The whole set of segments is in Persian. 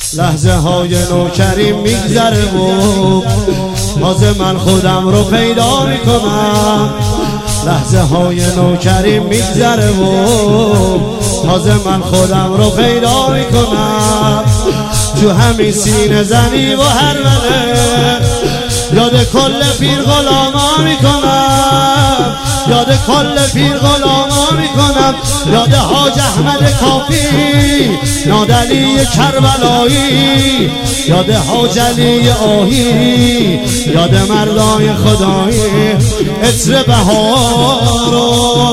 لحظه های نوکریم میگذره و تازه من خودم رو پیدا میکنم. لحظه های نوکریم میگذره و تازه من خودم رو پیدا میکنم. تو همین سینه زنی و هرمله یاد کل پیر غلاما میکنم. یاد کل پیر غلاما میکنم. یاد حاج احمد کافی، نادعلی کربلایی، یاد حاج علی آهی، یاد مردای خدایی. عطر بهار و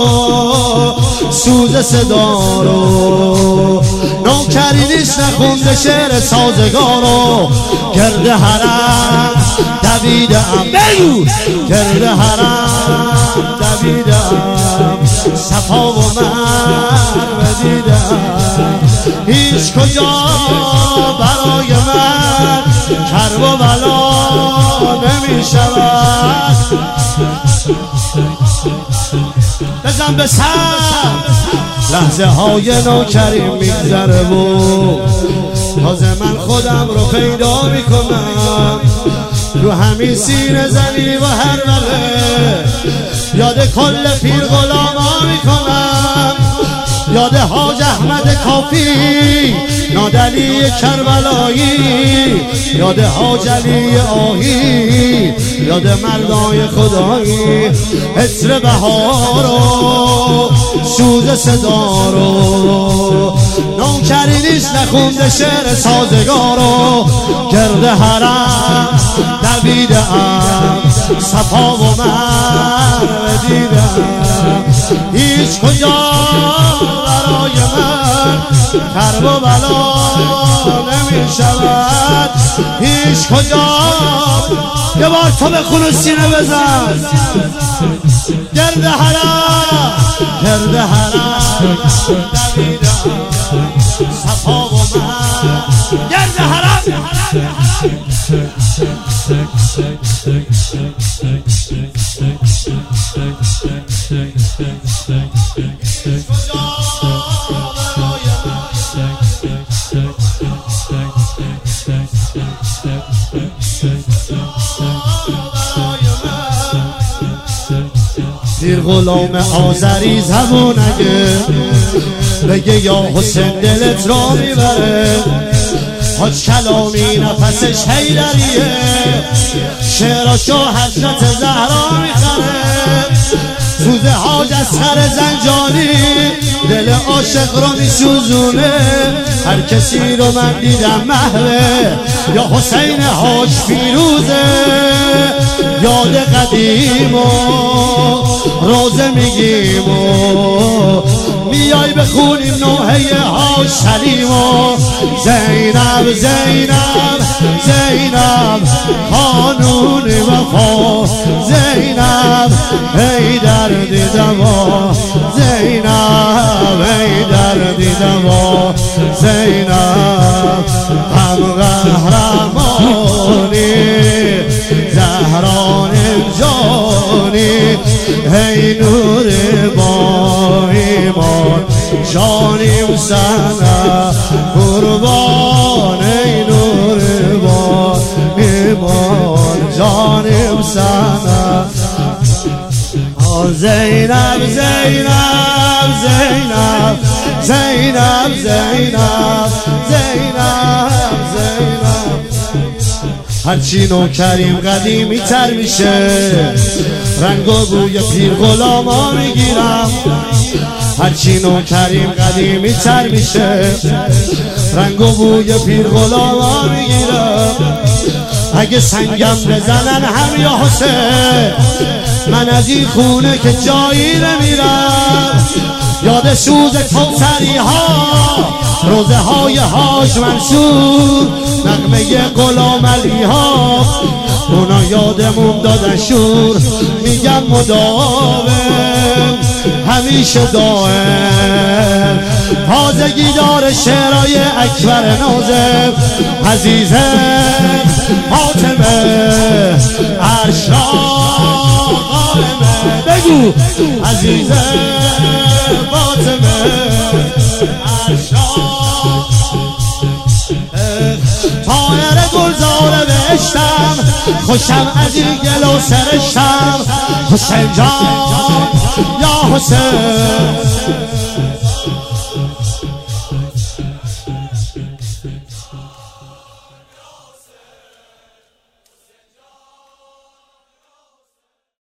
سوز صدا رو نوکرینیش نخونده شعر سازگارو. گرد حرم دویدم، گرد حرم دویدم، صفا و مروه دیدم. هیچ کجا برای من کرب و بلا نمی شود. بزن به سر. لحظه های نوکریم میگذره و تازه من خودم رو پیدا میکنم. رو همین سینه زنی و هر وله یاد کل پیر غلاما میکنم. یاد حاج احمد کافی، نادعلی کربلایی، یاد حاج علی آهی، یاد مردای خدایی. عطر بهار و سوز صدا رو نوکرینیش نخونده شعر سازگارو. گرد حرم دویدم، صفا و مروه دیدم. هیچ کجا برای من کرب و بلا نمی شود. هیچ کجا. یه بار تو بخون و سینه بزن. گرد حرم، گرد حرم دویدم، صفا و مروه. گرد حرم. پیر غلام آذری زبون اگه بگه یا حسین دلت را میبره. حاج کلامی نفسش حیدریه، شعراشو حضرت زهرا میخره. سوز حاج اصغر زنجانی دل عاشق رو میسوزونه. هر کسی رو من دیدم محوه، یا حسین حاج فیروزه. یاد قدیم و روزه میگیم و میای بخونیم نوحه حاج سلیم و زینب زینب زینب قانون وفا. زینب حیدر دیدم و زینب حیدر دیدم و زینب هم قهرمانی زهران جانی. هی نور با ایمان جانیم سنه قربان. ای نور با ایمان جانیم سنه. زینب زینب زینب زینب زینب زینب زینب. هرچی نوکریم قدیمی تر میشه، رنگ و بوی پیر غلاما میگیرم. هرچی نوکریم قدیمی تر میشه، رنگ و بوی پیر غلاما میگیرم. اگه سنگم بزنن هم یا حسین، من از این خونه که جایی نمیرم. یاد سوز کوثری ها، روزه های حاج منصور، نغمه غلام علی ها، اونا یادمون دادن شور. میگم مداوم همیشه دائم، تازگی داره شعرهای اکبر ناظم. عزیزم فاطمه عرش را قائمه. بگو عزیزم فاطمه عرش را طایر گلزار بهشتم، خوشم از این گل و سرشتم. حسین جان یا حسین